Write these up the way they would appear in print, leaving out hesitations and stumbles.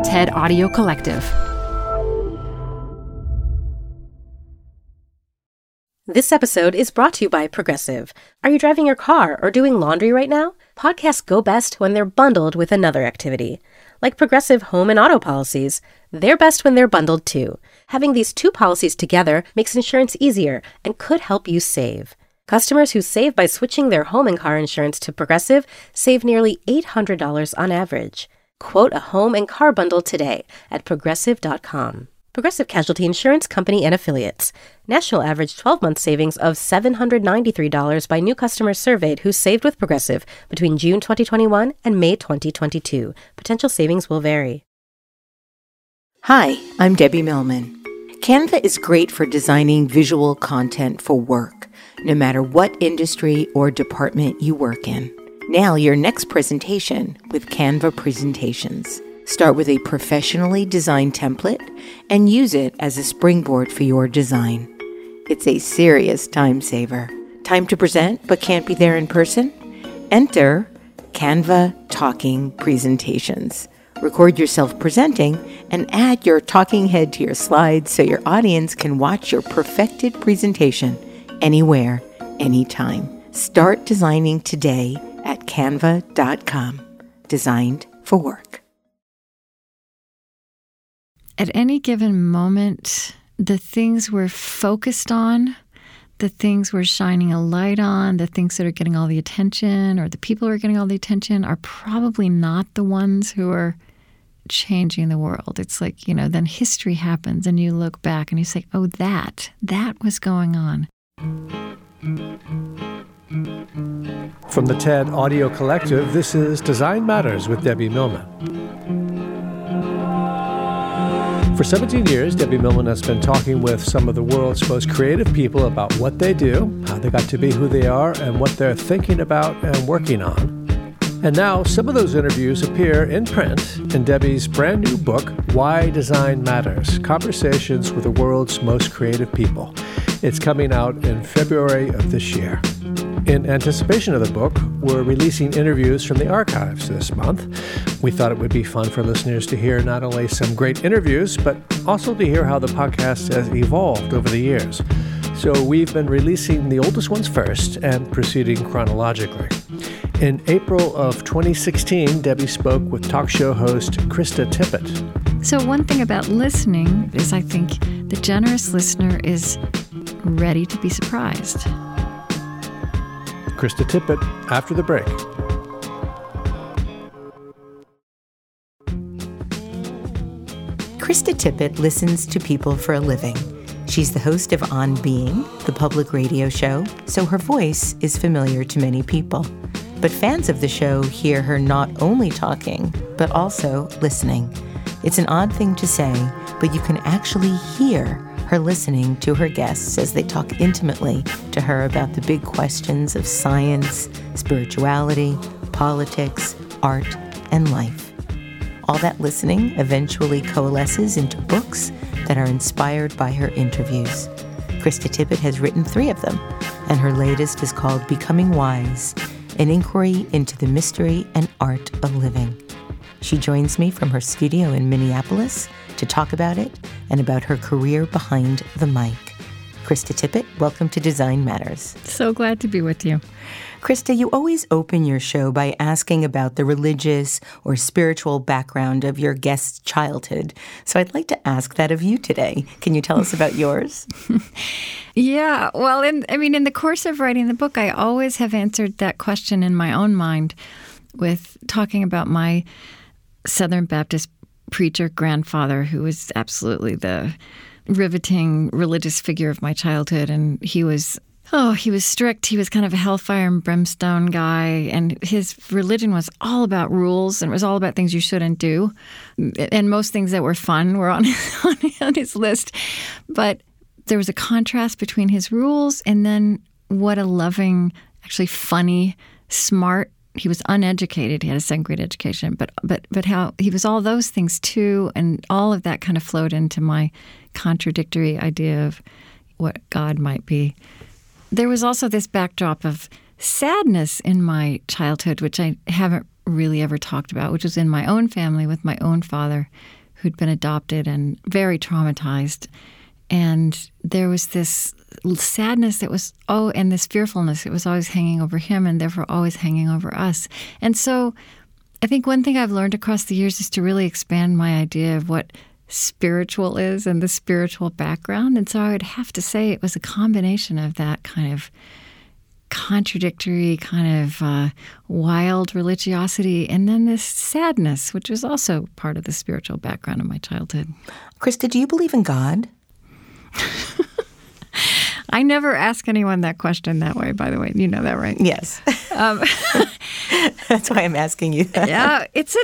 TED Audio Collective. This episode is brought to you by Progressive. Are you driving your car or doing laundry right now? Podcasts go best when they're bundled with another activity. Like Progressive home and auto policies, they're best when they're bundled too. Having these two policies together makes insurance easier and could help you save. Customers who save by switching their home and car insurance to Progressive save nearly $800 on average. Quote a home and car bundle today at Progressive.com. Progressive Casualty Insurance Company and Affiliates. National average 12-month savings of $793 by new customers surveyed who saved with Progressive between June 2021 and May 2022. Potential savings will vary. Hi, I'm Debbie Millman. Canva is great for designing visual content for work, no matter what industry or department you work in. Nail your next presentation with Canva Presentations. Start with a professionally designed template and use it as a springboard for your design. It's a serious time saver. Time to present but can't be there in person? Enter Canva Talking Presentations. Record yourself presenting and add your talking head to your slides so your audience can watch your perfected presentation anywhere, anytime. Start designing today at canva.com. Designed for work. At any given moment, the things we're focused on, the things we're shining a light on, the things that are getting all the attention or the people who are getting all the attention are probably not the ones who are changing the world. It's like, then history happens and you look back and you say, oh, that was going on. From the TED Audio Collective, this is Design Matters with Debbie Millman. For 17 years, Debbie Millman has been talking with some of the world's most creative people about what they do, how they got to be who they are, and what they're thinking about and working on. And now, some of those interviews appear in print in Debbie's brand new book, Why Design Matters: Conversations with the World's Most Creative People. It's coming out in February of this year. In anticipation of the book, we're releasing interviews from the archives this month. We thought it would be fun for listeners to hear not only some great interviews, but also to hear how the podcast has evolved over the years. So we've been releasing the oldest ones first and proceeding chronologically. In April of 2016, Debbie spoke with talk show host Krista Tippett. So one thing about listening is I think the generous listener is ready to be surprised. Krista Tippett after the break. Krista Tippett listens to people for a living. She's the host of On Being, the public radio show, so her voice is familiar to many people. But fans of the show hear her not only talking, but also listening. It's an odd thing to say, but you can actually hear her listening to her guests as they talk intimately to her about the big questions of science, spirituality, politics, art, and life. All that listening eventually coalesces into books that are inspired by her interviews. Krista Tippett has written 3 of them, and her latest is called Becoming Wise, an inquiry into the mystery and art of living. She joins me from her studio in Minneapolis to talk about it and about her career behind the mic. Krista Tippett, welcome to Design Matters. So glad to be with you. Krista, you always open your show by asking about the religious or spiritual background of your guest's childhood. So I'd like to ask that of you today. Can you tell us about yours? Yeah, well, in the course of writing the book, I always have answered that question in my own mind with talking about my Southern Baptist preacher grandfather, who was absolutely the riveting religious figure of my childhood. And he was strict. He was kind of a hellfire and brimstone guy. And his religion was all about rules, and it was all about things you shouldn't do. And most things that were fun were on his list. But there was a contrast between his rules and then what a loving, actually funny, smart. He was uneducated. He had a second-grade education, but how he was all those things too, and all of that kind of flowed into my contradictory idea of what God might be. There was also this backdrop of sadness in my childhood, which I haven't really ever talked about, which was in my own family with my own father, who'd been adopted and very traumatized. And there was this sadness that was, and this fearfulness that was always hanging over him and therefore always hanging over us. And so I think one thing I've learned across the years is to really expand my idea of what spiritual is and the spiritual background. And so I would have to say it was a combination of that kind of contradictory, kind of wild religiosity, and then this sadness, which was also part of the spiritual background of my childhood. Krista, do you believe in God? I never ask anyone that question that way, by the way. You know that, right? Yes. That's why I'm asking you that. Yeah, it's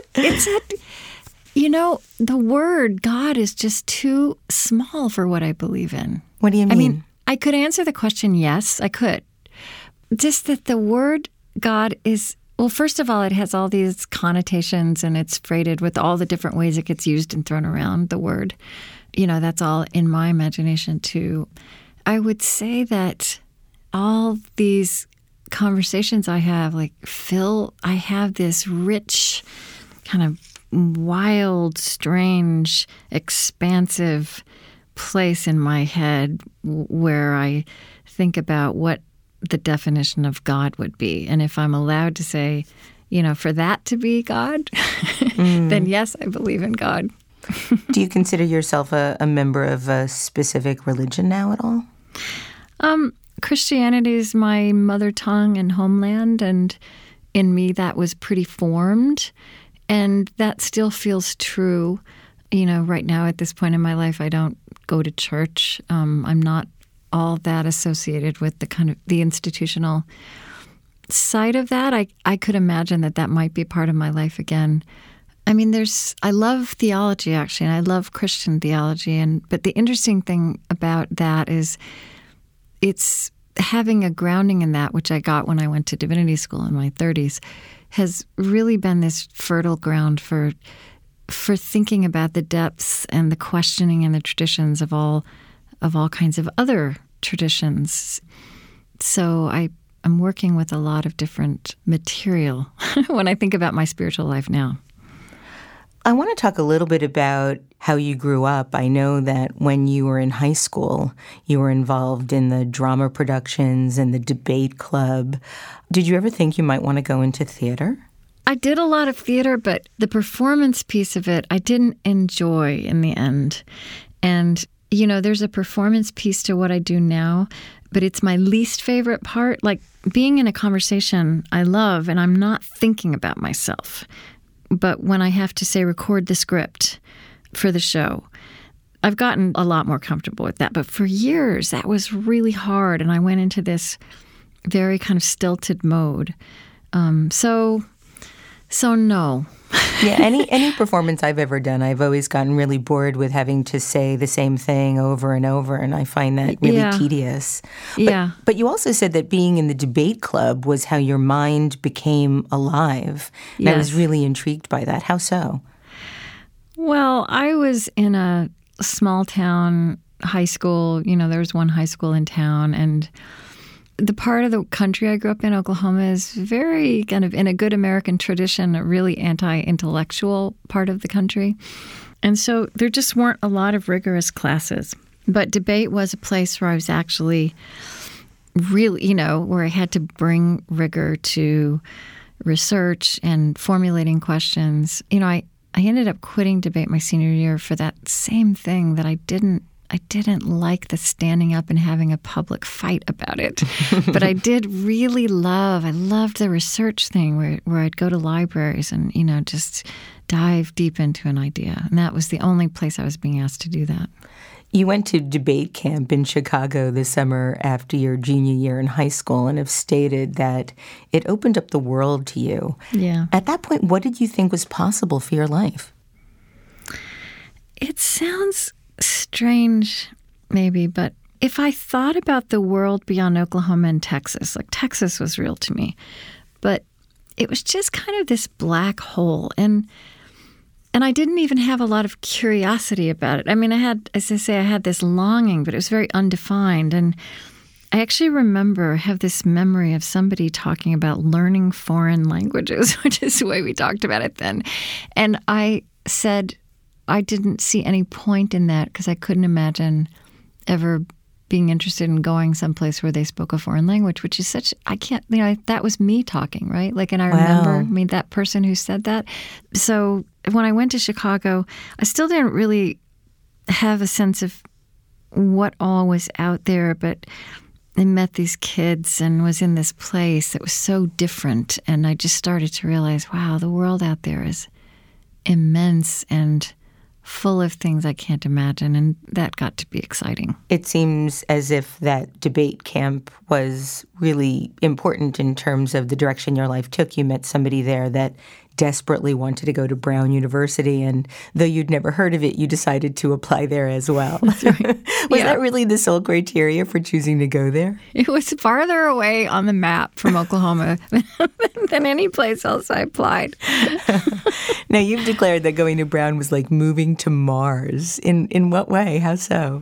the word God is just too small for what I believe in. What do you mean? I mean, I could answer the question, yes, I could. Just that the word God is, well, first of all, it has all these connotations and it's freighted with all the different ways it gets used and thrown around, the word. That's all in my imagination too. I would say that all these conversations I have, I have this rich, kind of wild, strange, expansive place in my head where I think about what the definition of God would be. And if I'm allowed to say, for that to be God, then yes, I believe in God. Do you consider yourself a member of a specific religion now at all? Christianity is my mother tongue and homeland, and in me that was pretty formed, and that still feels true. Right now at this point in my life, I don't go to church. I'm not all that associated with the kind of the institutional side of that. I could imagine that might be part of my life again. I mean, I love theology, actually, and I love Christian theology. But the interesting thing about that is it's having a grounding in that, which I got when I went to divinity school in my 30s, has really been this fertile ground for thinking about the depths and the questioning and the traditions of all kinds of other traditions. So I'm working with a lot of different material when I think about my spiritual life now. I want to talk a little bit about how you grew up. I know that when you were in high school, you were involved in the drama productions and the debate club. Did you ever think you might want to go into theater? I did a lot of theater, but the performance piece of it, I didn't enjoy in the end. And, there's a performance piece to what I do now, but it's my least favorite part. Like being in a conversation I love, and I'm not thinking about myself. But when I have to, say, record the script for the show, I've gotten a lot more comfortable with that. But for years, that was really hard, and I went into this very kind of stilted mode. So no. Yeah, any performance I've ever done, I've always gotten really bored with having to say the same thing over and over, and I find that really tedious. But you also said that being in the debate club was how your mind became alive. And yes. I was really intrigued by that. How so? Well, I was in a small town high school. There was one high school in town, and the part of the country I grew up in, Oklahoma, is very kind of, in a good American tradition, a really anti-intellectual part of the country. And so there just weren't a lot of rigorous classes. But debate was a place where I was actually really, where I had to bring rigor to research and formulating questions. I ended up quitting debate my senior year for that same thing, that I didn't like the standing up and having a public fight about it. But I did really loved the research thing where I'd go to libraries and, just dive deep into an idea. And that was the only place I was being asked to do that. You went to debate camp in Chicago this summer after your junior year in high school and have stated that it opened up the world to you. Yeah. At that point, what did you think was possible for your life? It sounds strange, maybe, but if I thought about the world beyond Oklahoma and Texas, like Texas was real to me, but it was just kind of this black hole. And I didn't even have a lot of curiosity about it. I mean, I had, as I say, I had this longing, but it was very undefined. And I actually have this memory of somebody talking about learning foreign languages, which is the way we talked about it then. And I said I didn't see any point in that because I couldn't imagine ever being interested in going someplace where they spoke a foreign language, which is that was me talking, right? And I remember, that person who said that. So when I went to Chicago, I still didn't really have a sense of what all was out there, but I met these kids and was in this place that was so different. And I just started to realize, wow, the world out there is immense and full of things I can't imagine, and that got to be exciting. It seems as if that debate camp was really important in terms of the direction your life took. You met somebody there that desperately wanted to go to Brown University, and though you'd never heard of it, you decided to apply there as well. That's right. Was that really the sole criteria for choosing to go there? It was farther away on the map from Oklahoma than any place else I applied. Now, you've declared that going to Brown was like moving to Mars. In what way? How so?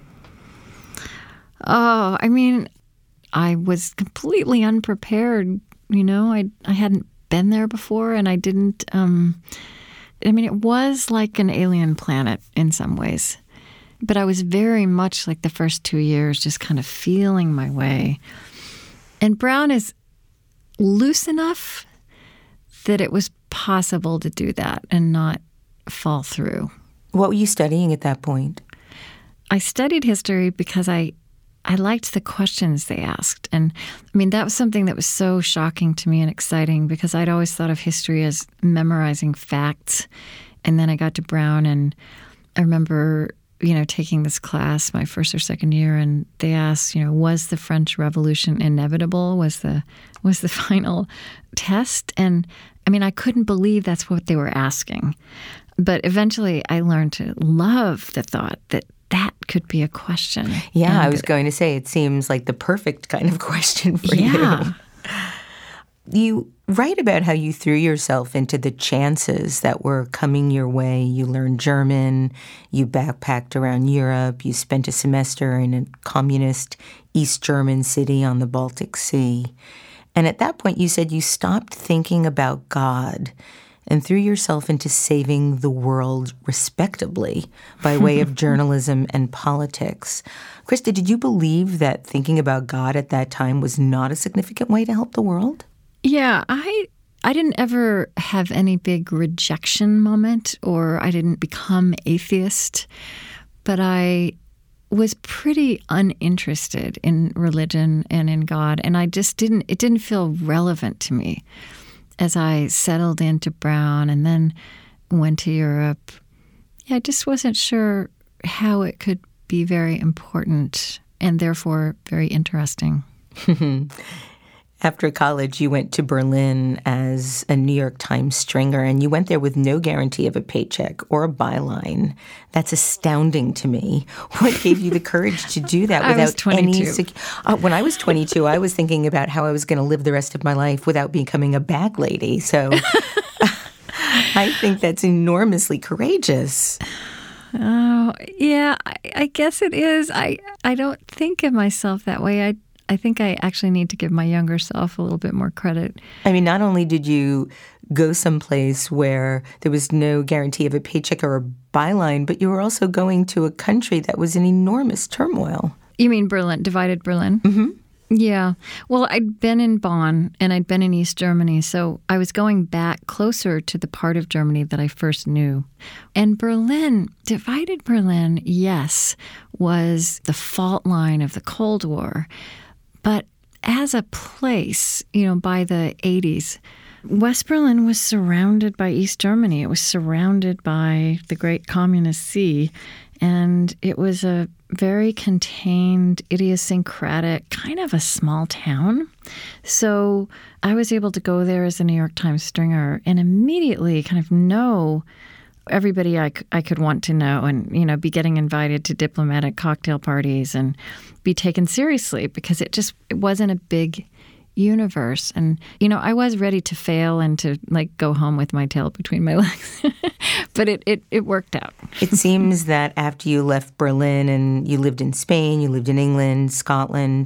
Oh, I was completely unprepared. I hadn't been there before, and I didn't. It was like an alien planet in some ways, but I was very much like the first 2 years, just kind of feeling my way. And Brown is loose enough that it was possible to do that and not fall through. What were you studying at that point? I studied history because I liked the questions they asked. And that was something that was so shocking to me and exciting because I'd always thought of history as memorizing facts. And then I got to Brown and I remember, taking this class my first or second year, and they asked, was the French Revolution inevitable? Was the final test? And I couldn't believe that's what they were asking. But eventually I learned to love the thought that could be a question. Yeah, and I was going to say, it seems like the perfect kind of question for you. You write about how you threw yourself into the chances that were coming your way. You learned German, you backpacked around Europe, you spent a semester in a communist East German city on the Baltic Sea. And at that point, you said you stopped thinking about God and threw yourself into saving the world respectably by way of journalism and politics. Krista, did you believe that thinking about God at that time was not a significant way to help the world? Yeah, I didn't ever have any big rejection moment, or I didn't become atheist, but I was pretty uninterested in religion and in God, and it didn't feel relevant to me. As I settled into Brown and then went to Europe, I just wasn't sure how it could be very important and therefore very interesting. After college, you went to Berlin as a New York Times stringer, and you went there with no guarantee of a paycheck or a byline. That's astounding to me. What gave you the courage to do that without I was 22. When I was 22, I was thinking about how I was going to live the rest of my life without becoming a bag lady. So I think that's enormously courageous. Oh, yeah, I guess it is. I don't think of myself that way. I think I actually need to give my younger self a little bit more credit. Not only did you go someplace where there was no guarantee of a paycheck or a byline, but you were also going to a country that was in enormous turmoil. You mean Berlin, divided Berlin? Mm-hmm. Yeah. Well, I'd been in Bonn and I'd been in East Germany, so I was going back closer to the part of Germany that I first knew. And Berlin, divided Berlin, yes, was the fault line of the Cold War. But as a place, by the 80s, West Berlin was surrounded by East Germany. It was surrounded by the great communist sea. And it was a very contained, idiosyncratic, kind of a small town. So I was able to go there as a New York Times stringer and immediately kind of know everybody I could want to know and, be getting invited to diplomatic cocktail parties and be taken seriously because it wasn't a big universe. And, I was ready to fail and to go home with my tail between my legs. But it worked out. It seems that after you left Berlin and you lived in Spain, you lived in England, Scotland,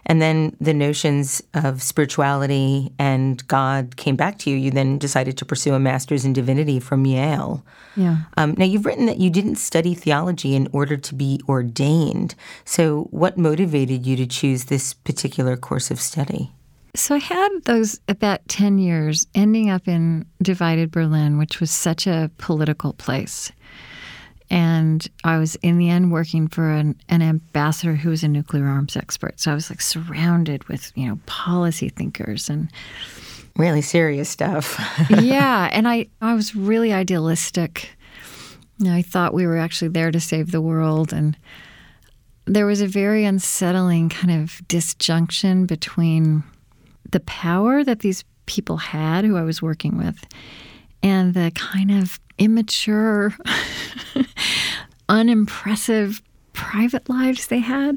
And then the notions of spirituality and God came back to you. You then decided to pursue a master's in divinity from Yale. Yeah. Now, you've written that you didn't study theology in order to be ordained. So what motivated you to choose this particular course of study? So I had those about 10 years ending up in divided Berlin, which was such a political place. And I was, in the end, working for an ambassador who was a nuclear arms expert. So I was like surrounded with, policy thinkers and really serious stuff. Yeah. And I was really idealistic. I thought we were actually there to save the world. And there was a very unsettling kind of disjunction between the power that these people had who I was working with and the kind of immature, unimpressive private lives they had.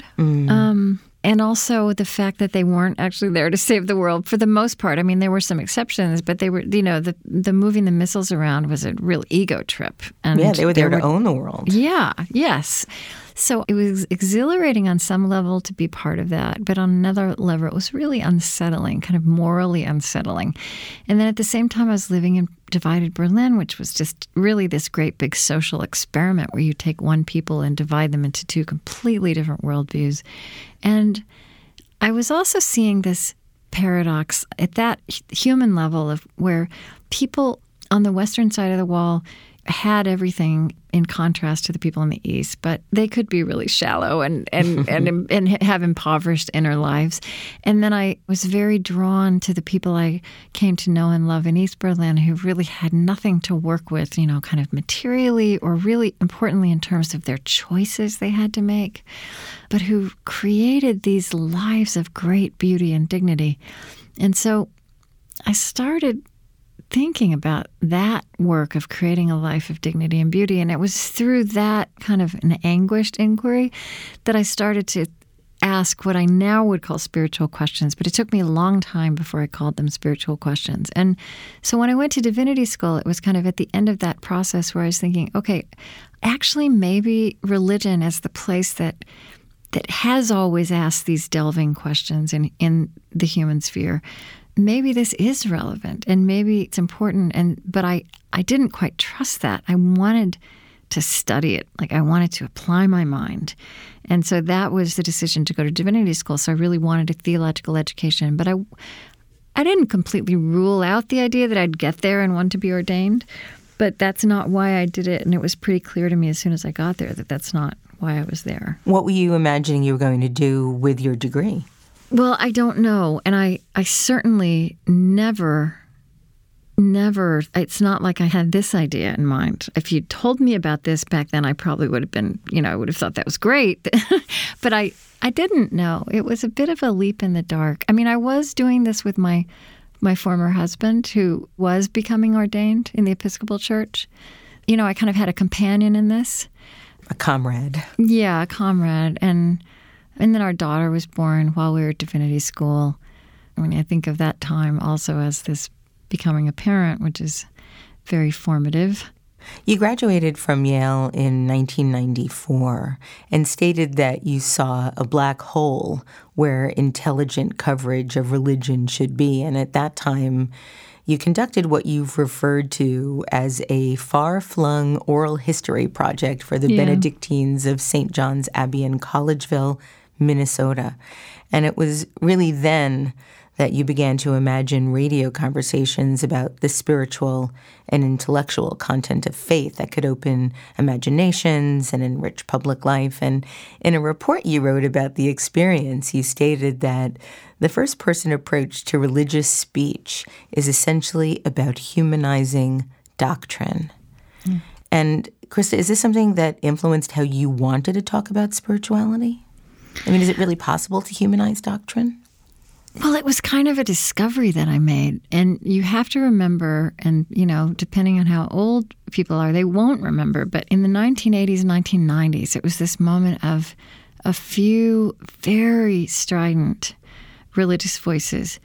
And also the fact that they weren't actually there to save the world for the most part. I mean, there were some exceptions, but they were, the moving the missiles around was a real ego trip. And yeah, they were there to own the world. Yeah, yes. So it was exhilarating on some level to be part of that, but on another level, it was really unsettling, kind of morally unsettling. And then at the same time, I was living in divided Berlin, which was just really this great big social experiment where you take one people and divide them into two completely different worldviews. And I was also seeing this paradox at that human level of where people on the Western side of the wall had everything in contrast to the people in the East, but they could be really shallow and have impoverished inner lives. And then I was very drawn to the people I came to know and love in East Berlin who really had nothing to work with, kind of materially or really importantly in terms of their choices they had to make, but who created these lives of great beauty and dignity. And so I started thinking about that work of creating a life of dignity and beauty. And it was through that kind of an anguished inquiry that I started to ask what I now would call spiritual questions. But it took me a long time before I called them spiritual questions. And so when I went to divinity school, it was kind of at the end of that process where I was thinking, okay, actually maybe religion is the place that has always asked these delving questions in the human sphere. Maybe this is relevant and maybe it's important, but I didn't quite trust that. I wanted to study it. Like I wanted to apply my mind. And so that was the decision to go to divinity school. So I really wanted a theological education, but I didn't completely rule out the idea that I'd get there and want to be ordained, but that's not why I did it. And it was pretty clear to me as soon as I got there that that's not why I was there. What were you imagining you were going to do with your degree? Well, I don't know. And I certainly never, it's not like I had this idea in mind. If you'd told me about this back then, I probably would have been, I would have thought that was great. But I didn't know. It was a bit of a leap in the dark. I mean, I was doing this with my former husband who was becoming ordained in the Episcopal Church. I kind of had a companion in this. A comrade. Yeah, a comrade. And then our daughter was born while we were at divinity school. I mean, I think of that time also as this becoming a parent, which is very formative. You graduated from Yale in 1994 and stated that you saw a black hole where intelligent coverage of religion should be. And at that time, you conducted what you've referred to as a far-flung oral history project for the Benedictines of St. John's Abbey in Collegeville, Minnesota. And it was really then that you began to imagine radio conversations about the spiritual and intellectual content of faith that could open imaginations and enrich public life. And in a report you wrote about the experience, you stated that the first-person approach to religious speech is essentially about humanizing doctrine. And Krista, is this something that influenced how you wanted to talk about spirituality? I mean, is it really possible to humanize doctrine? Well, it was kind of a discovery that I made. And you have to remember, and, depending on how old people are, they won't remember. But in the 1980s, 1990s, it was this moment of a few very strident religious voices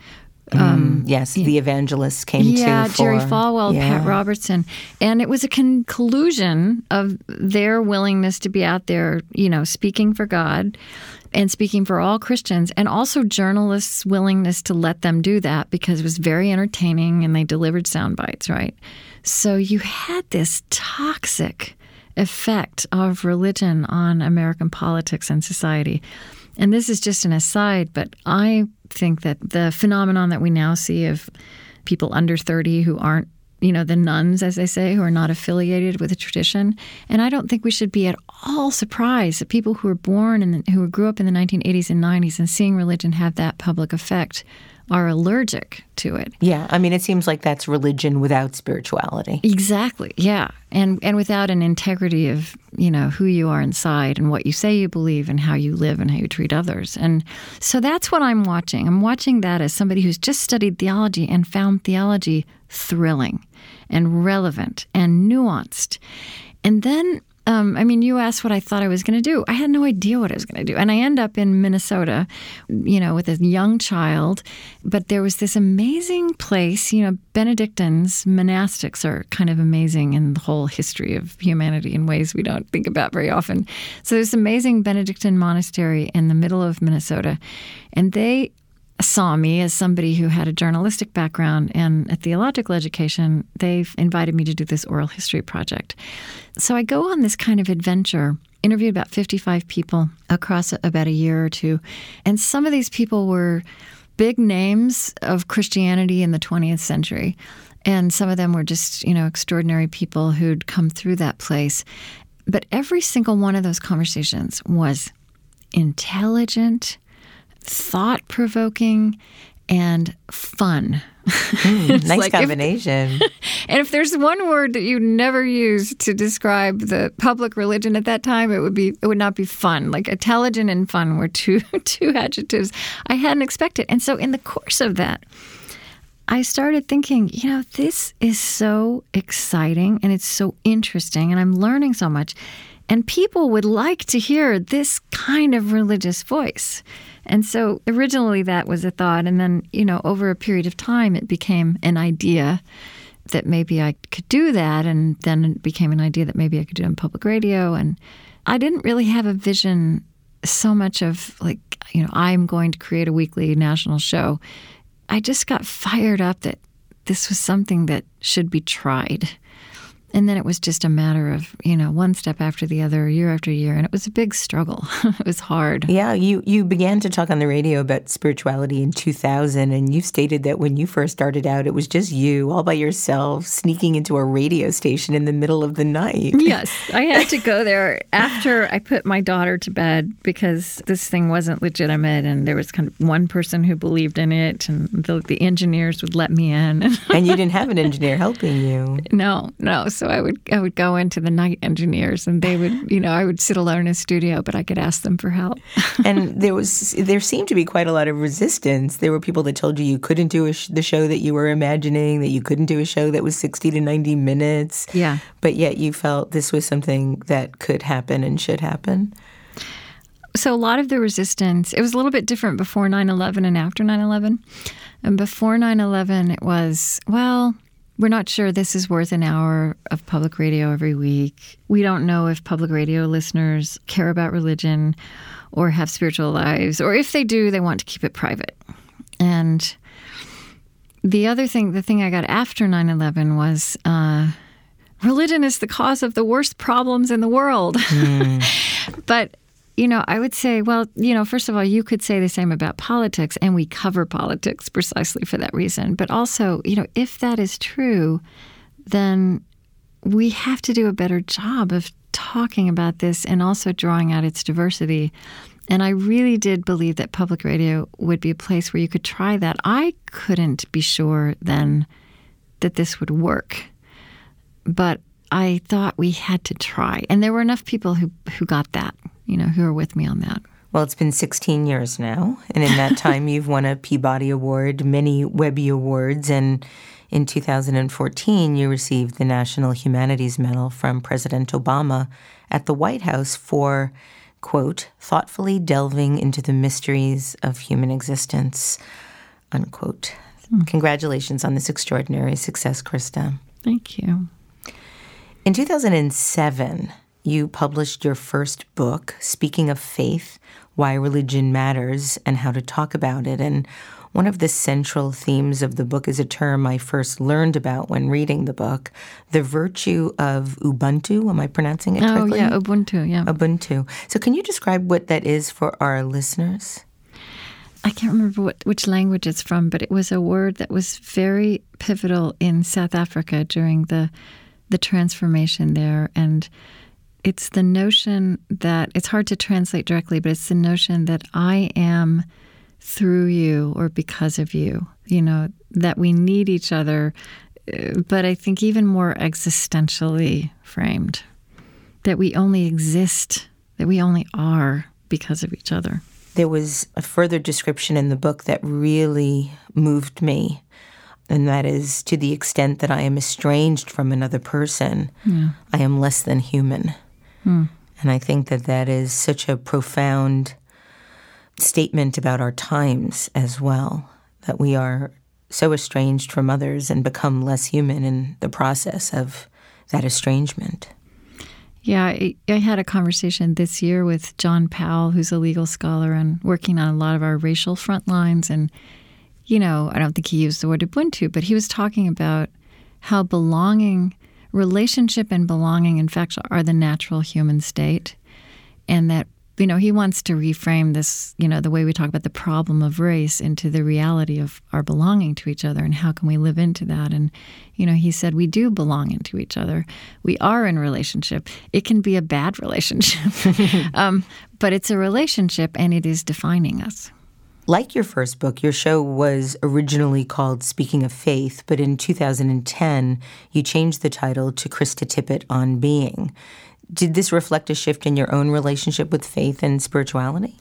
Yes, the evangelists came to. Yeah, Jerry Falwell, Pat Robertson. And it was a conclusion of their willingness to be out there, speaking for God and speaking for all Christians, and also journalists' willingness to let them do that because it was very entertaining and they delivered sound bites, right? So you had this toxic effect of religion on American politics and society. And this is just an aside, but I think that the phenomenon that we now see of people under 30 who aren't, the nuns, as they say, who are not affiliated with a tradition. And I don't think we should be at all surprised that people who were born and who grew up in the 1980s and 90s and seeing religion have that public effect are allergic to it. Yeah, I mean, it seems like that's religion without spirituality. Exactly, yeah. And without an integrity of, who you are inside and what you say you believe and how you live and how you treat others. And so that's what I'm watching. I'm watching that as somebody who's just studied theology and found theology thrilling and relevant and nuanced. And then you asked what I thought I was going to do. I had no idea what I was going to do. And I end up in Minnesota, with a young child. But there was this amazing place, Benedictines, monastics are kind of amazing in the whole history of humanity in ways we don't think about very often. So there's this amazing Benedictine monastery in the middle of Minnesota. And they saw me as somebody who had a journalistic background and a theological education. They've invited me to do this oral history project. So I go on this kind of adventure, interviewed about 55 people across about a year or two. And some of these people were big names of Christianity in the 20th century. And some of them were just, extraordinary people who'd come through that place. But every single one of those conversations was intelligent, thought-provoking, and fun. Nice combination. And if there's one word that you never use to describe the public religion at that time, it would not be fun. Like intelligent and fun were two adjectives I hadn't expected. And so in the course of that, I started thinking, this is so exciting and it's so interesting and I'm learning so much. And people would like to hear this kind of religious voice. And so originally that was a thought. And then, over a period of time, it became an idea that maybe I could do that. And then it became an idea that maybe I could do it on public radio. And I didn't really have a vision so much of I'm going to create a weekly national show. I just got fired up that this was something that should be tried. And then it was just a matter of, one step after the other, year after year. And it was a big struggle. It was hard. Yeah, you began to talk on the radio about spirituality in 2000. And you stated that when you first started out, it was just you all by yourself sneaking into a radio station in the middle of the night. Yes, I had to go there after I put my daughter to bed because this thing wasn't legitimate. And there was kind of one person who believed in it. And the engineers would let me in. And you didn't have an engineer helping you. No. So I would go into the night engineers and they would, I would sit alone in a studio, but I could ask them for help. And there seemed to be quite a lot of resistance. There were people that told you couldn't do the show that you were imagining, that you couldn't do a show that was 60 to 90 minutes. Yeah. But yet you felt this was something that could happen and should happen. So a lot of the resistance, it was a little bit different before 9/11 and after 9/11. And before 9/11, it was, we're not sure this is worth an hour of public radio every week. We don't know if public radio listeners care about religion or have spiritual lives, or if they do, they want to keep it private. And the thing I got after 9/11 was religion is the cause of the worst problems in the world. But I would say, first of all, you could say the same about politics, and we cover politics precisely for that reason. But also, if that is true, then we have to do a better job of talking about this and also drawing out its diversity. And I really did believe that public radio would be a place where you could try that. I couldn't be sure then that this would work. But I thought we had to try. And there were enough people who got that. Who are with me on that. Well, it's been 16 years now, and in that time you've won a Peabody Award, many Webby Awards, and in 2014 you received the National Humanities Medal from President Obama at the White House for, quote, thoughtfully delving into the mysteries of human existence, unquote. Congratulations on this extraordinary success, Krista. Thank you. In 2007, you published your first book, Speaking of Faith, Why Religion Matters and How to Talk About It. And one of the central themes of the book is a term I first learned about when reading the book, the virtue of Ubuntu. Am I pronouncing it correctly? Oh, yeah, Ubuntu, yeah. Ubuntu. So can you describe what that is for our listeners? I can't remember which language it's from, but it was a word that was very pivotal in South Africa during the transformation there. And it's the notion that, it's hard to translate directly, but it's the notion that I am through you or because of you, that we need each other, but I think even more existentially framed, that we only exist, that we only are because of each other. There was a further description in the book that really moved me, and that is, to the extent that I am estranged from another person, I am less than human. And I think that is such a profound statement about our times as well, that we are so estranged from others and become less human in the process of that estrangement. Yeah, I had a conversation this year with John Powell, who's a legal scholar and working on a lot of our racial front lines. And, I don't think he used the word Ubuntu, but he was talking about how relationship and belonging, in fact, are the natural human state. And that, he wants to reframe this, the way we talk about the problem of race into the reality of our belonging to each other and how can we live into that. And, he said we do belong into each other. We are in relationship. It can be a bad relationship, but it's a relationship and it is defining us. Like your first book, your show was originally called Speaking of Faith, but in 2010, you changed the title to Krista Tippett on Being. Did this reflect a shift in your own relationship with faith and spirituality?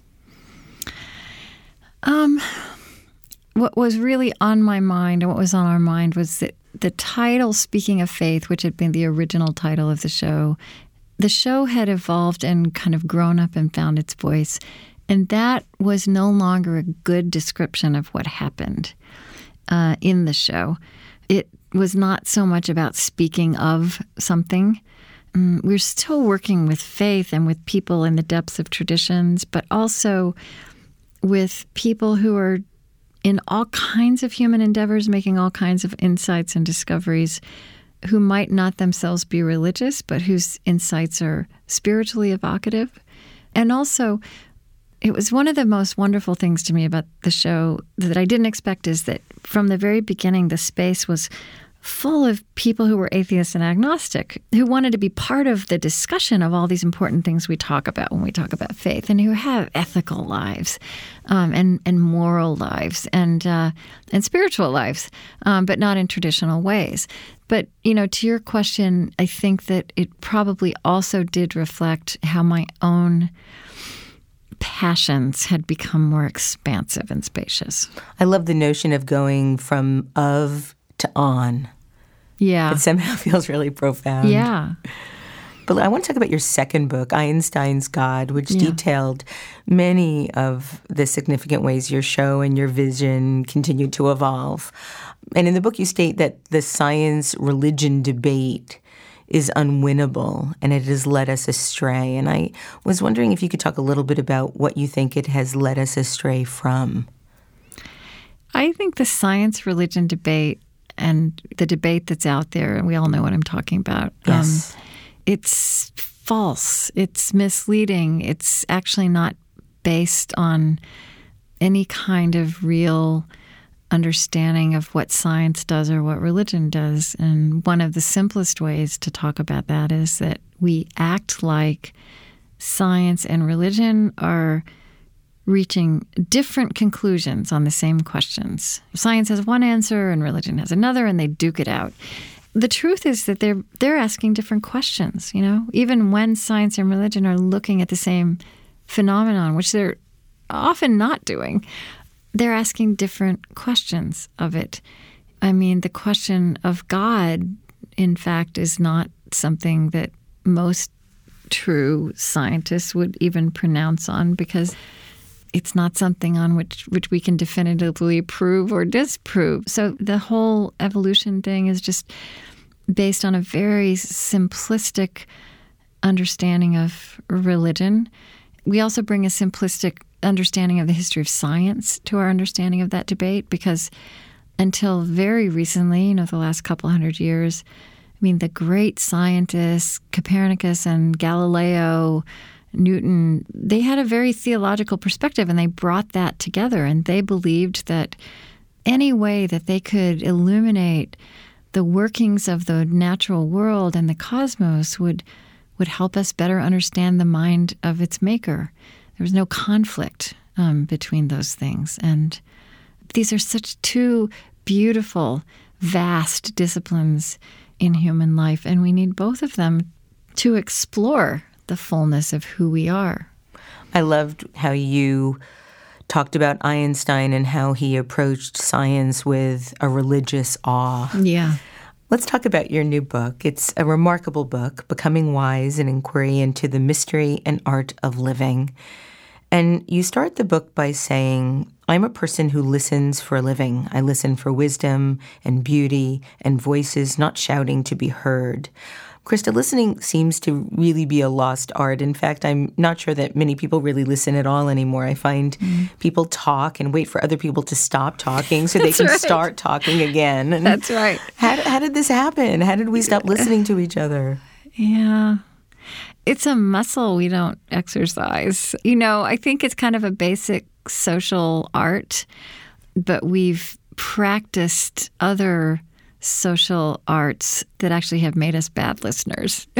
What was really on my mind and what was on our mind was that the title Speaking of Faith, which had been the original title of the show had evolved and kind of grown up and found its voice. And that was no longer a good description of what happened in the show. It was not so much about speaking of something. We're still working with faith and with people in the depths of traditions, but also with people who are in all kinds of human endeavors, making all kinds of insights and discoveries, who might not themselves be religious, but whose insights are spiritually evocative. And also, it was one of the most wonderful things to me about the show that I didn't expect is that from the very beginning, the space was full of people who were atheists and agnostic, who wanted to be part of the discussion of all these important things we talk about when we talk about faith, and who have ethical lives and moral lives and spiritual lives, but not in traditional ways. But, to your question, I think that it probably also did reflect how my own passions had become more expansive and spacious. I love the notion of going from of to on. Yeah. It somehow feels really profound. Yeah. But I want to talk about your second book, Einstein's God, which detailed many of the significant ways your show and your vision continued to evolve. And in the book, you state that the science-religion debate is unwinnable and it has led us astray. And I was wondering if you could talk a little bit about what you think it has led us astray from. I think the science-religion debate and the debate that's out there, and we all know what I'm talking about, yes. It's false. It's misleading. It's actually not based on any kind of real understanding of what science does or what religion does. And one of the simplest ways to talk about that is that we act like science and religion are reaching different conclusions on the same questions. Science has one answer and religion has another, and they duke it out. The truth is that they're asking different questions, even when science and religion are looking at the same phenomenon, which they're often not doing. They're asking different questions of it. I mean, the question of God, in fact, is not something that most true scientists would even pronounce on, because it's not something on which we can definitively prove or disprove. So the whole evolution thing is just based on a very simplistic understanding of religion. We also bring a simplistic understanding of the history of science to our understanding of that debate, because until very recently, the last couple hundred years, the great scientists, Copernicus and Galileo, Newton, they had a very theological perspective, and they brought that together, and they believed that any way that they could illuminate the workings of the natural world and the cosmos would help us better understand the mind of its maker. There was no conflict between those things. And these are such two beautiful, vast disciplines in human life, and we need both of them to explore the fullness of who we are. I loved how you talked about Einstein and how he approached science with a religious awe. Yeah. Let's talk about your new book. It's a remarkable book, Becoming Wise, an inquiry into the mystery and art of living. And you start the book by saying, I'm a person who listens for a living. I listen for wisdom and beauty and voices not shouting to be heard. Krista, listening seems to really be a lost art. In fact, I'm not sure that many people really listen at all anymore. I find people talk and wait for other people to stop talking so they can start talking again. And that's right. How did this happen? How did we stop listening to each other? Yeah. It's a muscle we don't exercise. I think it's kind of a basic social art, but we've practiced other social arts that actually have made us bad listeners.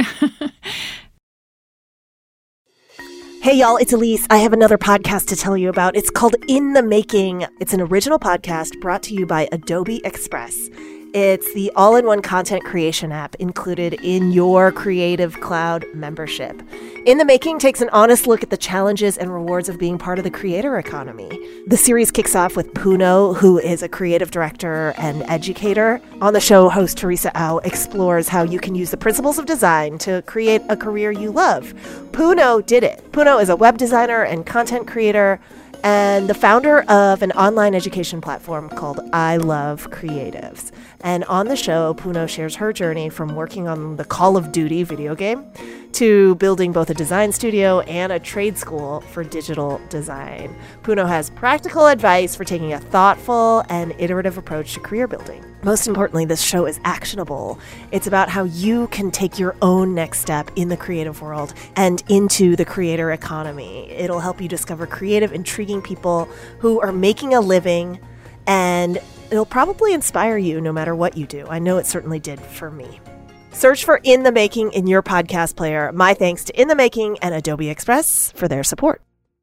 Hey, y'all, it's Elise. I have another podcast to tell you about. It's called In the Making. It's an original podcast brought to you by Adobe Express. It's the all-in-one content creation app included in your Creative Cloud membership. In the Making takes an honest look at the challenges and rewards of being part of the creator economy. The series kicks off with Puno, who is a creative director and educator. On the show, host Teresa Au explores how you can use the principles of design to create a career you love. Puno did it. Puno is a web designer and content creator and the founder of an online education platform called I Love Creatives. And on the show, Puno shares her journey from working on the Call of Duty video game to building both a design studio and a trade school for digital design. Puno has practical advice for taking a thoughtful and iterative approach to career building. Most importantly, this show is actionable. It's about how you can take your own next step in the creative world and into the creator economy. It'll help you discover creative, intriguing people who are making a living, and it'll probably inspire you no matter what you do. I know it certainly did for me. Search for In the Making in your podcast player. My thanks to In the Making and Adobe Express for their support.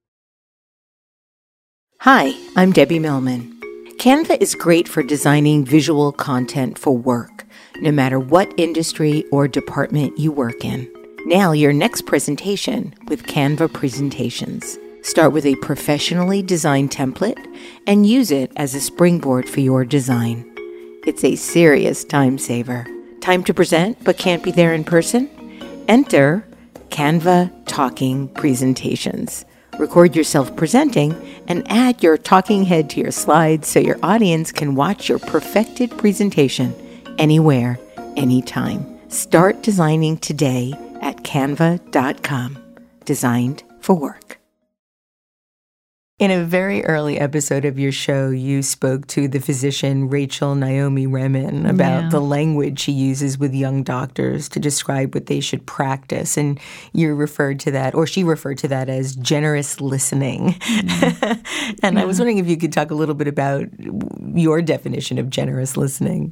Hi, I'm Debbie Millman. Canva is great for designing visual content for work, no matter what industry or department you work in. Nail your next presentation with Canva Presentations. Start with a professionally designed template and use it as a springboard for your design. It's a serious time saver. Time to present but can't be there in person? Enter Canva Talking Presentations. Record yourself presenting and add your talking head to your slides so your audience can watch your perfected presentation anywhere, anytime. Start designing today at canva.com. Designed for work. In a very early episode of your show, you spoke to the physician Rachel Naomi Remen about the language she uses with young doctors to describe what they should practice. And you referred to that, or she referred to that as generous listening. And I was wondering if you could talk a little bit about your definition of generous listening.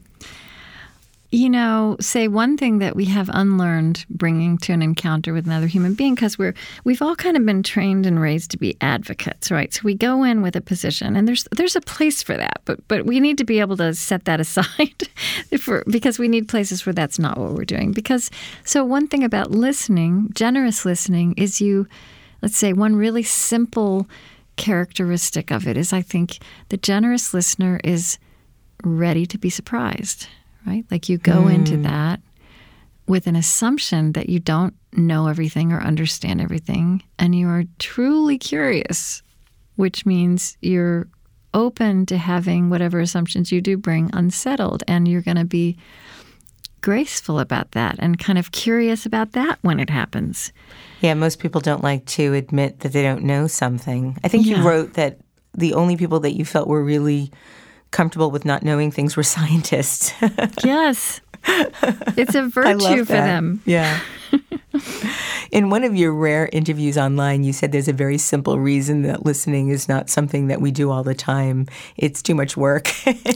Say one thing that we have unlearned bringing to an encounter with another human being, because we've all kind of been trained and raised to be advocates, right? So we go in with a position, and there's a place for that, but we need to be able to set that aside because we need places where that's not what we're doing. So one thing about listening, generous listening, is let's say one really simple characteristic of it is, I think, the generous listener is ready to be surprised. Right? Like you go into that with an assumption that you don't know everything or understand everything, and you are truly curious which means you're open to having whatever assumptions you do bring unsettled, and you're going to be graceful about that and kind of curious about that when it happens. Yeah, most people don't like to admit that they don't know something. I think you wrote that the only people that you felt were really comfortable with not knowing things were scientists. Yes. It's a virtue for them. Yeah. In one of your rare interviews online, you said there's a very simple reason that listening is not something that we do all the time. It's too much work.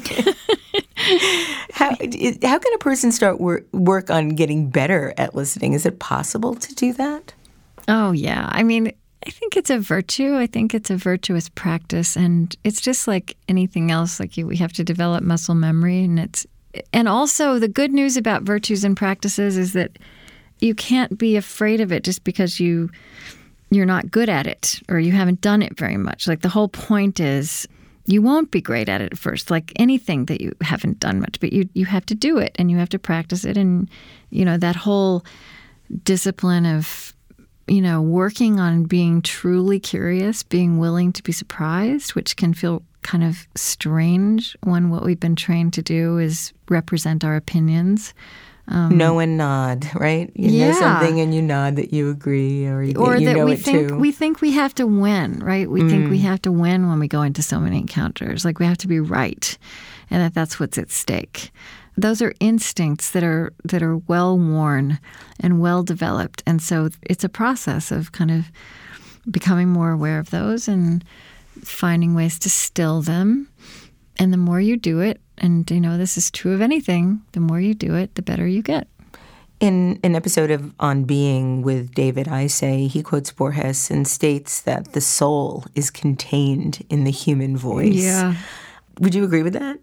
How can a person start work on getting better at listening? Is it possible to do that? Oh, yeah. I mean, I think it's a virtue. I think it's a virtuous practice. And it's just like anything else. Like we have to develop muscle memory. And also the good news about virtues and practices is that you can't be afraid of it just because you're not good at it or you haven't done it very much. Like the whole point is you won't be great at it at first, like anything that you haven't done much, but you have to do it and you have to practice it. And, that whole discipline of, working on being truly curious, being willing to be surprised, which can feel kind of strange when what we've been trained to do is represent our opinions. Know and nod, right? You know something and you nod that you agree, or that you know it too. We think we have to win, right? We think we have to win when we go into so many encounters. Like we have to be right, and that's what's at stake. Those are instincts that are well worn and well developed, and so it's a process of kind of becoming more aware of those and finding ways to still them. And the more you do it, and this is true of anything, the more you do it, the better you get. In an episode of On Being with David Isay, he quotes Borges and states that the soul is contained in the human voice. Yeah. Would you agree with that?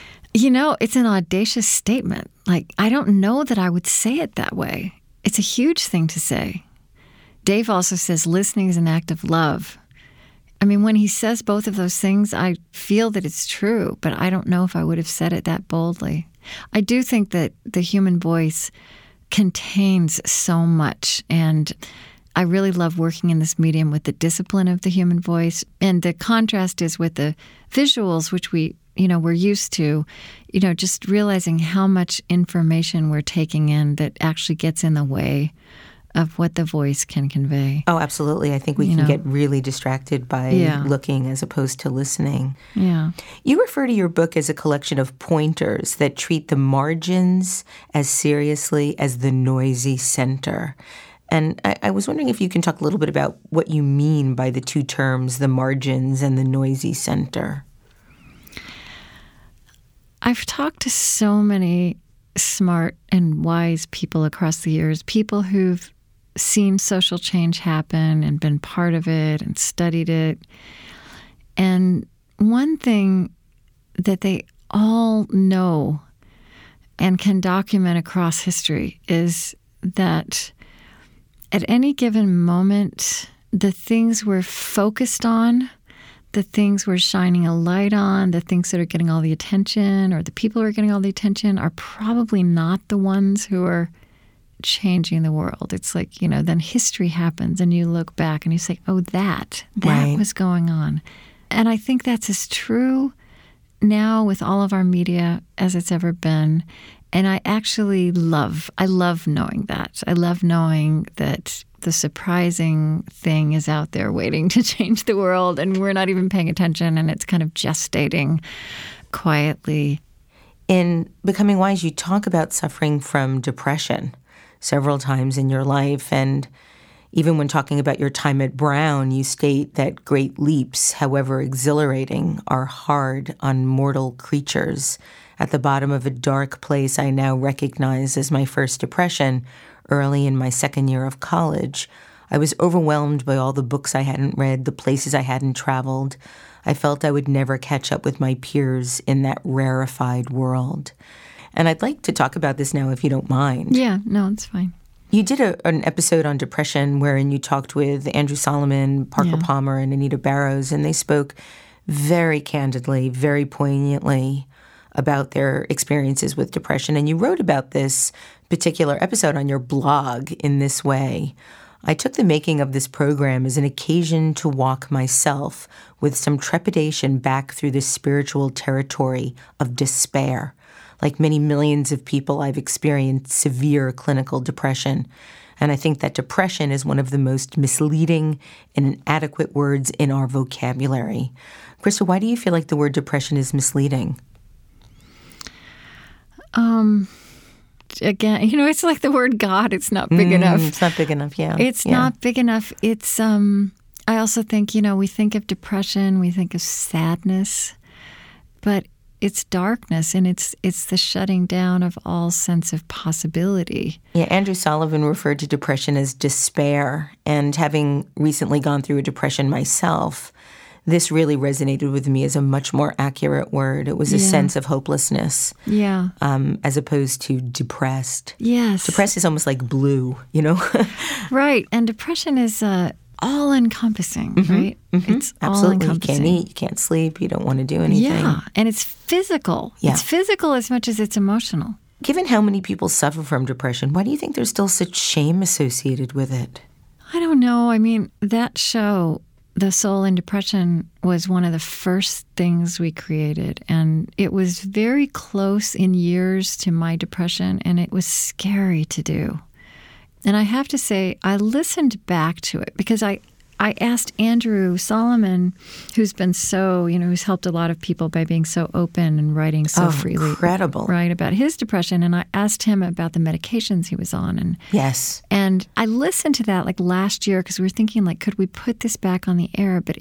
It's an audacious statement. Like, I don't know that I would say it that way. It's a huge thing to say. Dave also says listening is an act of love. I mean, when he says both of those things, I feel that it's true, but I don't know if I would have said it that boldly. I do think that the human voice contains so much, and I really love working in this medium with the discipline of the human voice. And the contrast is with the visuals, which we're used to, just realizing how much information we're taking in that actually gets in the way of what the voice can convey. Oh, absolutely. I think we can get really distracted by looking as opposed to listening. Yeah. You refer to your book as a collection of pointers that treat the margins as seriously as the noisy center. And I was wondering if you can talk a little bit about what you mean by the two terms, the margins and the noisy center. I've talked to so many smart and wise people across the years, people who've seen social change happen and been part of it and studied it. And one thing that they all know and can document across history is that at any given moment, the things we're focused on, the things we're shining a light on, the things that are getting all the attention or the people who are getting all the attention are probably not the ones who are changing the world. It's like, then history happens and you look back and you say, oh, that right. was going on. And I think that's as true now with all of our media as it's ever been. And I love knowing that. I love knowing that the surprising thing is out there waiting to change the world and we're not even paying attention and it's kind of gestating quietly. In Becoming Wise, you talk about suffering from depression several times in your life. And even when talking about your time at Brown, you state that great leaps, however exhilarating, are hard on mortal creatures. At the bottom of a dark place I now recognize as my first depression, early in my second year of college, I was overwhelmed by all the books I hadn't read, the places I hadn't traveled. I felt I would never catch up with my peers in that rarefied world. And I'd like to talk about this now, if you don't mind. Yeah, no, it's fine. You did an episode on depression wherein you talked with Andrew Solomon, Parker Palmer, and Anita Barrows, and they spoke very candidly, very poignantly about their experiences with depression. And you wrote about this particular episode on your blog in this way. I took the making of this program as an occasion to walk myself with some trepidation back through the spiritual territory of despair. Like many millions of people, I've experienced severe clinical depression. And I think that depression is one of the most misleading and inadequate words in our vocabulary. Krista, why do you feel like the word depression is misleading? Again, it's like the word God. It's not big enough. It's not big enough, yeah. It's not big enough. It's, I also think, we think of depression, we think of sadness, but it's darkness, and it's the shutting down of all sense of possibility. Yeah, Andrew Sullivan referred to depression as despair, and having recently gone through a depression myself, this really resonated with me as a much more accurate word. It was a sense of hopelessness, as opposed to depressed. Yes. Depressed is almost like blue, Right, and depression is all-encompassing, right? It's absolutely. You all-encompassing. can't eat, you can't sleep, you don't want to do anything. Yeah, and it's physical. Yeah. It's physical as much as it's emotional. Given how many people suffer from depression, why do you think there's still such shame associated with it? I don't know. I mean, that show, The Soul in Depression, was one of the first things we created. And it was very close in years to my depression, and it was scary to do. And I have to say, I listened back to it because I asked Andrew Solomon, who's been so, who's helped a lot of people by being so open and writing so freely. Incredible. Right, about his depression. And I asked him about the medications he was on. Yes. And I listened to that last year because we were thinking, could we put this back on the air? But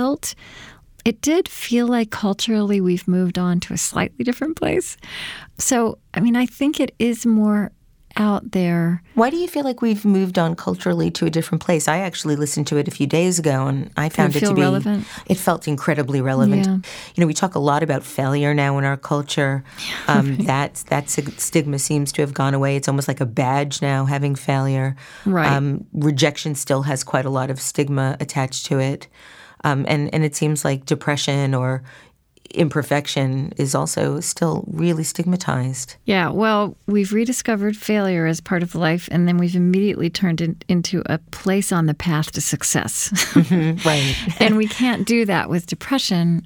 it did feel like culturally we've moved on to a slightly different place. So, I think it is more out there. Why do you feel like we've moved on culturally to a different place? I actually listened to it a few days ago, and I found it to be relevant. It felt incredibly relevant. Yeah. We talk a lot about failure now in our culture. That stigma seems to have gone away. It's almost like a badge now, having failure. Right. Rejection still has quite a lot of stigma attached to it, and it seems like depression or imperfection is also still really stigmatized. Yeah, well, we've rediscovered failure as part of life, and then we've immediately turned it into a place on the path to success. Right. And we can't do that with depression.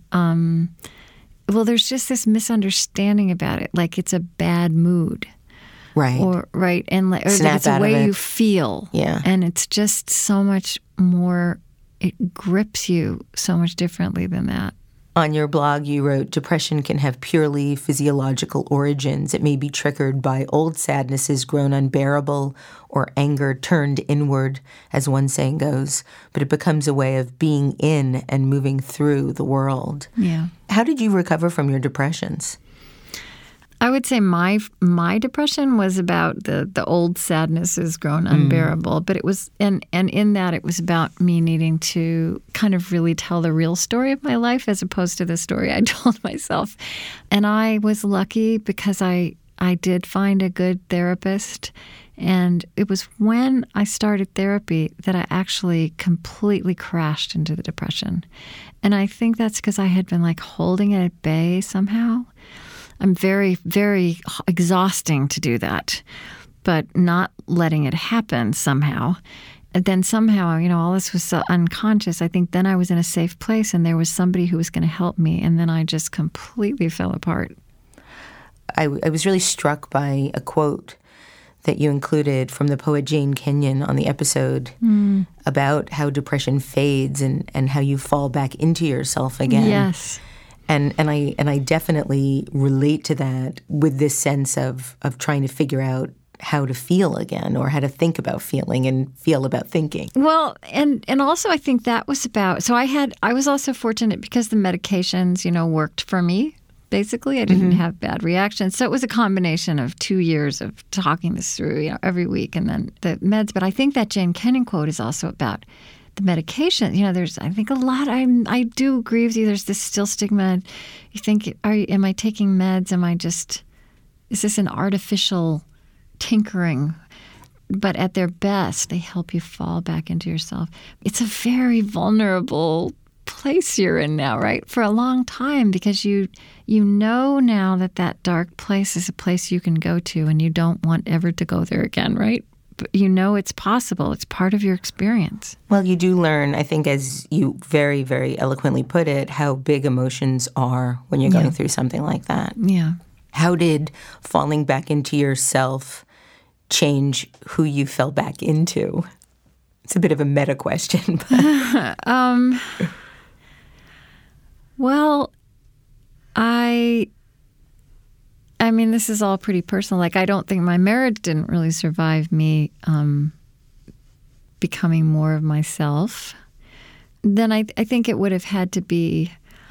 Well, there's just this misunderstanding about it, like it's a bad mood. Right. Or that it's a way you feel. Yeah. And it's just so much more, it grips you so much differently than that. On your blog, you wrote, depression can have purely physiological origins. It may be triggered by old sadnesses grown unbearable or anger turned inward, as one saying goes, but it becomes a way of being in and moving through the world. Yeah. How did you recover from your depressions? I would say my depression was about the old sadness has grown unbearable, but it was and in that it was about me needing to kind of really tell the real story of my life as opposed to the story I told myself. And I was lucky because I did find a good therapist, and it was when I started therapy that I actually completely crashed into the depression. And I think that's because I had been holding it at bay somehow. I'm very, very exhausting to do that, but not letting it happen somehow. And then somehow, all this was so unconscious. I think then I was in a safe place and there was somebody who was going to help me. And then I just completely fell apart. I was really struck by a quote that you included from the poet Jane Kenyon on the episode about how depression fades and how you fall back into yourself again. Yes. And I definitely relate to that with this sense of trying to figure out how to feel again or how to think about feeling and feel about thinking. Well, and also I think that was about, so I was also fortunate because the medications, worked for me. Basically, I didn't have bad reactions. So it was a combination of 2 years of talking this through, every week and then the meds. But I think that Jane Kenyon quote is also about the medication. There's, I think, a lot. I do agree with you. There's this still stigma. You think, am I taking meds? Is this an artificial tinkering? But at their best, they help you fall back into yourself. It's a very vulnerable place you're in now, right? For a long time, because you know now that dark place is a place you can go to and you don't want ever to go there again, right? you know it's possible. It's part of your experience. Well, you do learn, I think, as you very, very eloquently put it, how big emotions are when you're going through something like that. Yeah. How did falling back into yourself change who you fell back into? It's a bit of a meta question. But. Well, I mean, this is all pretty personal. Like, I don't think my marriage didn't really survive me becoming more of myself. Then I think it would have had to be,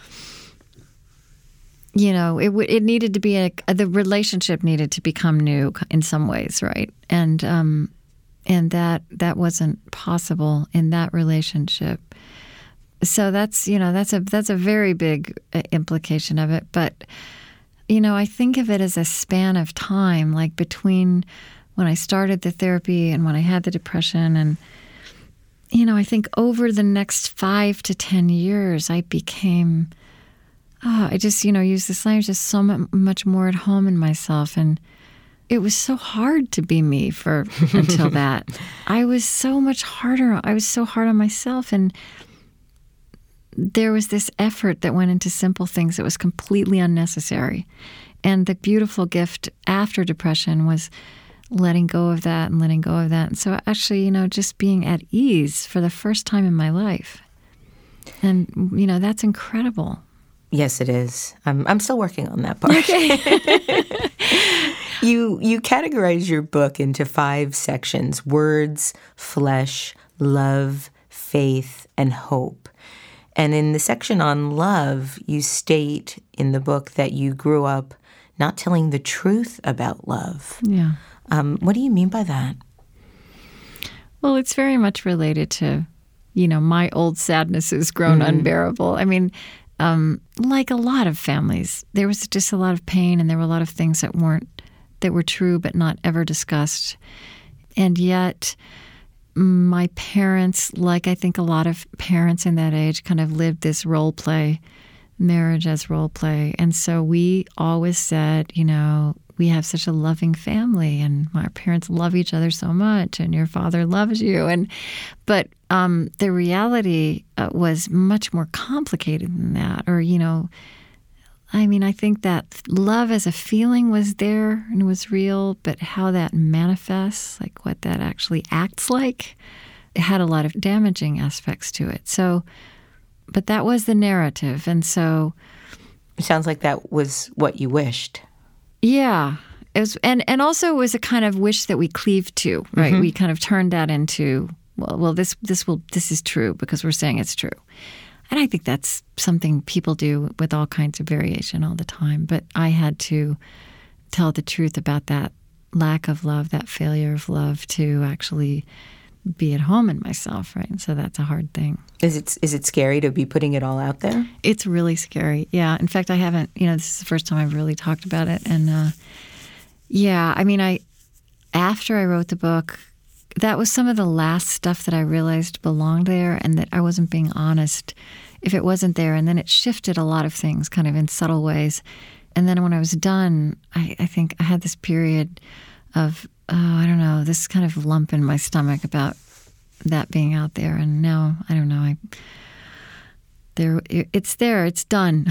it needed to be the relationship needed to become new in some ways, right? And that wasn't possible in that relationship. So that's a very big implication of it. But I think of it as a span of time, like between when I started the therapy and when I had the depression. And, I think over the next 5 to 10 years, I became, I just, use this language, just so much more at home in myself. And it was so hard to be me until that. I was so much harder. I was so hard on myself. And there was this effort that went into simple things that was completely unnecessary. And the beautiful gift after depression was letting go of that and letting go of that. And so actually, just being at ease for the first time in my life. And, that's incredible. Yes, it is. I'm still working on that part. Okay. You categorize your book into 5 sections: words, flesh, love, faith, and hope. And in the section on love, you state in the book that you grew up not telling the truth about love. Yeah. What do you mean by that? Well, it's very much related to, my old sadness has grown unbearable. I mean, like a lot of families, there was just a lot of pain, and there were a lot of things that were true but not ever discussed. And yet my parents, like I think a lot of parents in that age, kind of lived this role play, marriage as role play. And so we always said, we have such a loving family, and our parents love each other so much, and your father loves you. But the reality was much more complicated than that. Or, I think that love as a feeling was there and was real, but how that manifests, like what that actually acts like, it had a lot of damaging aspects to it. So, but that was the narrative. And so... It sounds like that was what you wished. Yeah. It was, and also it was a kind of wish that we cleaved to, right? Mm-hmm. We kind of turned that into, this is true because we're saying it's true. And I think that's something people do with all kinds of variation all the time. But I had to tell the truth about that lack of love, that failure of love, to actually be at home in myself, right? And so that's a hard thing. Is it scary to be putting it all out there? It's really scary, yeah. In fact, I haven't, this is the first time I've really talked about it. And after I wrote the book, that was some of the last stuff that I realized belonged there, and that I wasn't being honest if it wasn't there. And then it shifted a lot of things kind of in subtle ways. And then when I was done, I think I had this period of, this kind of lump in my stomach about that being out there. And now, I don't know, it's there, it's done.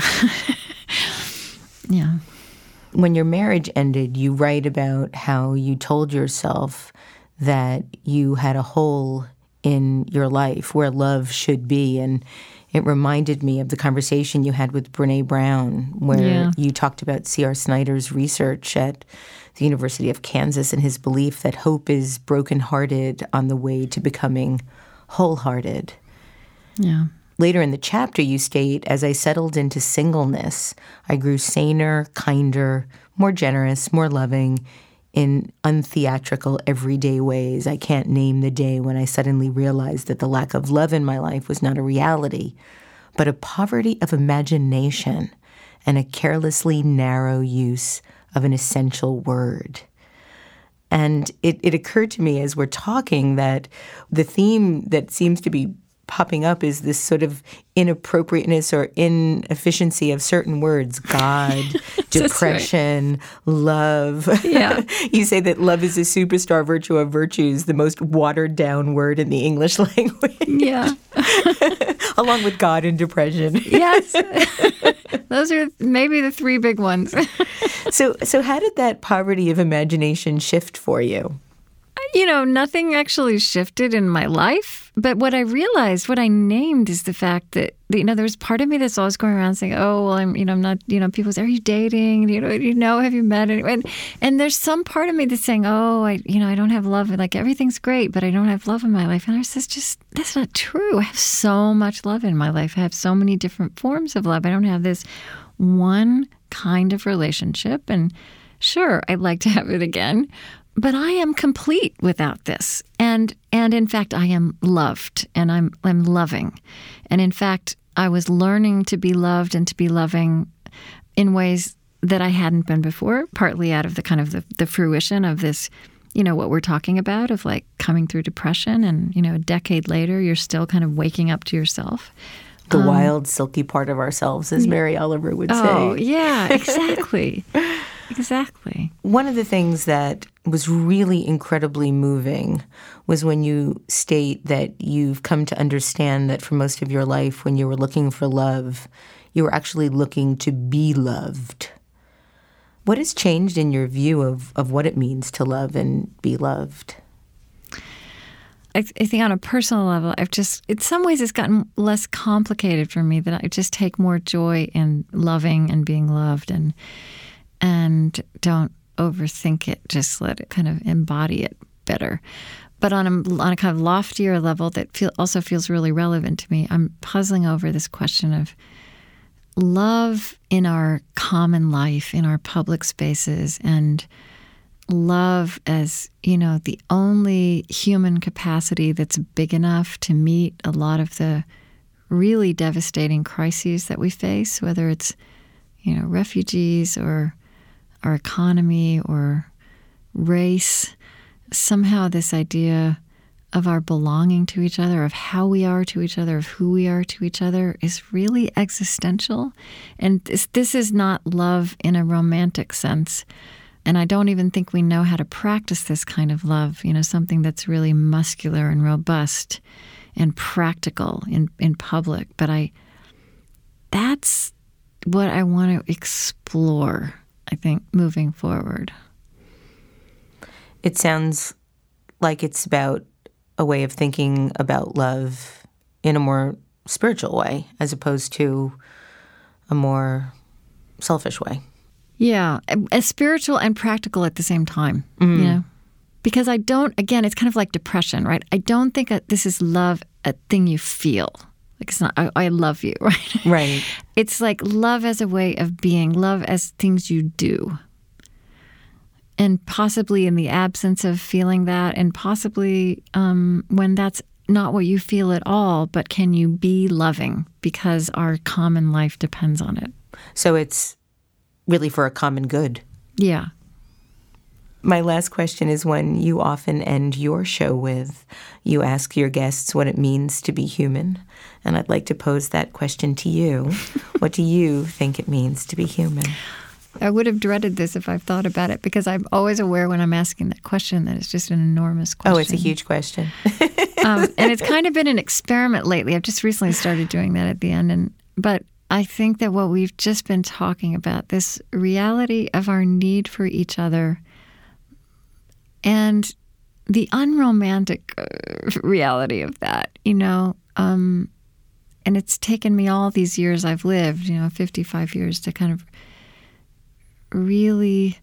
Yeah. When your marriage ended, you write about how you told yourself that you had a hole in your life where love should be. And it reminded me of the conversation you had with Brene Brown, where you talked about C.R. Snyder's research at the University of Kansas and his belief that hope is brokenhearted on the way to becoming wholehearted. Yeah. Later in the chapter, you state, as I settled into singleness, I grew saner, kinder, more generous, more loving, in untheatrical, everyday ways. I can't name the day when I suddenly realized that the lack of love in my life was not a reality, but a poverty of imagination and a carelessly narrow use of an essential word. And it occurred to me as we're talking that the theme that seems to be popping up is this sort of inappropriateness or inefficiency of certain words. God, depression, love. Yeah. You say that love is a superstar virtue of virtues, the most watered down word in the English language. Yeah. Along with God and depression. Yes. Those are maybe the three big ones. So how did that poverty of imagination shift for you? Nothing actually shifted in my life. But what I realized, what I named is the fact that, there was part of me that's always going around saying, oh, well, I'm not, people say, are you dating? Have you met anyone? And there's some part of me that's saying, oh, I don't have love. Like, everything's great, but I don't have love in my life. And I says, that's not true. I have so much love in my life. I have so many different forms of love. I don't have this one kind of relationship. And sure, I'd like to have it again. But I am complete without this. And in fact, I am loved and I'm loving. And in fact, I was learning to be loved and to be loving in ways that I hadn't been before, partly out of the kind of the fruition of this, what we're talking about, of like coming through depression. And, a decade later, you're still kind of waking up to yourself. The wild, silky part of ourselves, as Mary Oliver would say. Oh, yeah, exactly. Exactly. One of the things that was really incredibly moving was when you state that you've come to understand that for most of your life, when you were looking for love, you were actually looking to be loved. What has changed in your view of what it means to love and be loved? I think on a personal level, in some ways it's gotten less complicated for me, that I just take more joy in loving and being loved and don't overthink it, just let it kind of embody it better. But on a kind of loftier level that also feels really relevant to me, I'm puzzling over this question of love in our common life, in our public spaces, and love as, the only human capacity that's big enough to meet a lot of the really devastating crises that we face, whether it's, refugees or our economy or race. Somehow this idea of our belonging to each other, of how we are to each other, of who we are to each other is really existential. And this is not love in a romantic sense. And I don't even think we know how to practice this kind of love, something that's really muscular and robust and practical in public. But that's what I want to explore, I think, moving forward. It sounds like it's about a way of thinking about love in a more spiritual way as opposed to a more selfish way. Yeah, as spiritual and practical at the same time, Because I don't, again, it's kind of like depression, right? I don't think this is love, a thing you feel. Like, it's not, I love you, right? Right. It's like love as a way of being, love as things you do. And possibly in the absence of feeling that, and possibly when that's not what you feel at all, but can you be loving because our common life depends on it? So it's really for a common good. Yeah. My last question is one you often end your show with. You ask your guests what it means to be human, and I'd like to pose that question to you. What do you think it means to be human? I would have dreaded this if I've thought about it, because I'm always aware when I'm asking that question that it's just an enormous question. Oh, it's a huge question. And it's kind of been an experiment lately. I've just recently started doing that at the end. But I think that what we've just been talking about, this reality of our need for each other and the unromantic reality of that, and it's taken me all these years I've lived, 55 years to kind of really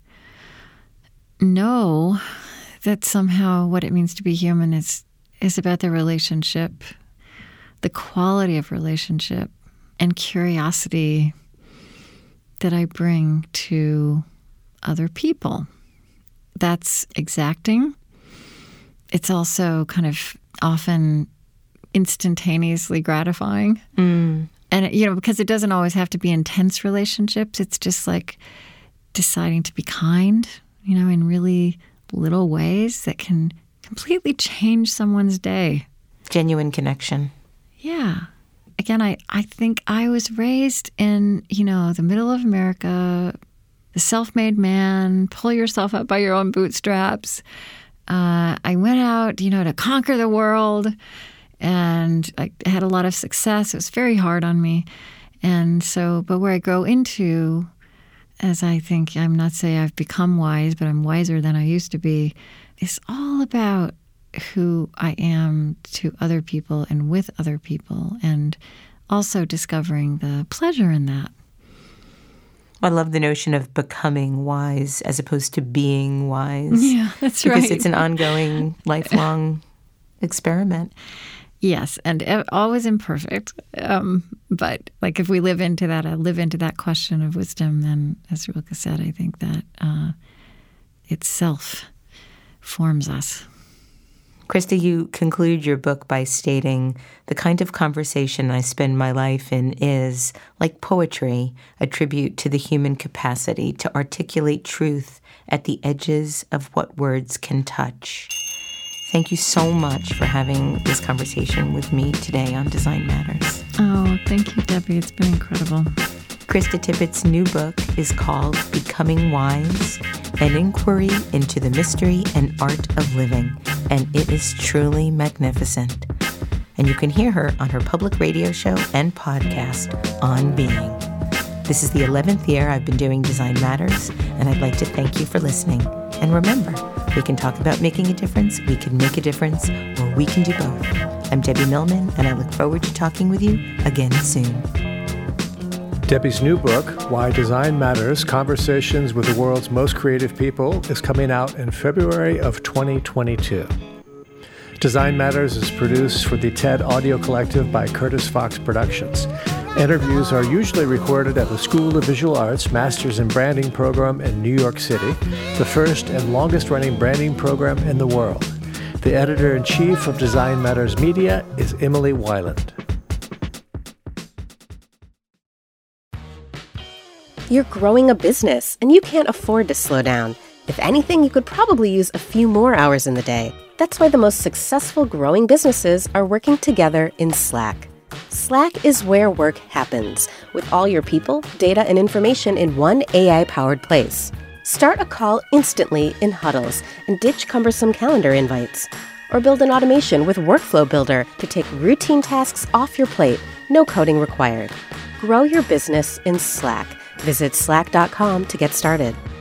know that somehow what it means to be human is about the relationship, the quality of relationship, and curiosity that I bring to other people. That's exacting. It's also kind of often instantaneously gratifying. And, because it doesn't always have to be intense relationships. It's just like deciding to be kind, in really little ways that can completely change someone's day. Genuine connection. Yeah. Again, I think I was raised in, the middle of America, the self-made man, pull yourself up by your own bootstraps. I went out, to conquer the world, and I had a lot of success. It was very hard on me. And so, but where I grow into, as I think, I'm not saying I've become wise, but I'm wiser than I used to be, is all about who I am to other people and with other people, and also discovering the pleasure in that. I love the notion of becoming wise as opposed to being wise. Yeah, that's right. Because it's an ongoing, lifelong experiment. Yes, and always imperfect. But like if we live into that question of wisdom, then as Rilke said, I think that itself forms us. Krista, you conclude your book by stating, the kind of conversation I spend my life in is, like poetry, a tribute to the human capacity to articulate truth at the edges of what words can touch. Thank you so much for having this conversation with me today on Design Matters. Oh, thank you, Debbie. It's been incredible. Krista Tippett's new book is called Becoming Wise, an inquiry into the mystery and art of living, and it is truly magnificent. And you can hear her on her public radio show and podcast, On Being. This is the 11th year I've been doing Design Matters, and I'd like to thank you for listening. And remember, we can talk about making a difference, we can make a difference, or we can do both. I'm Debbie Millman, and I look forward to talking with you again soon. Debbie's new book, Why Design Matters, Conversations with the World's Most Creative People, is coming out in February of 2022. Design Matters is produced for the TED Audio Collective by Curtis Fox Productions. Interviews are usually recorded at the School of Visual Arts Masters in Branding program in New York City, the first and longest-running branding program in the world. The editor-in-chief of Design Matters Media is Emily Weiland. You're growing a business, and you can't afford to slow down. If anything, you could probably use a few more hours in the day. That's why the most successful growing businesses are working together in Slack. Slack is where work happens, with all your people, data, and information in one AI-powered place. Start a call instantly in huddles and ditch cumbersome calendar invites. Or build an automation with Workflow Builder to take routine tasks off your plate, no coding required. Grow your business in Slack. Visit slack.com to get started.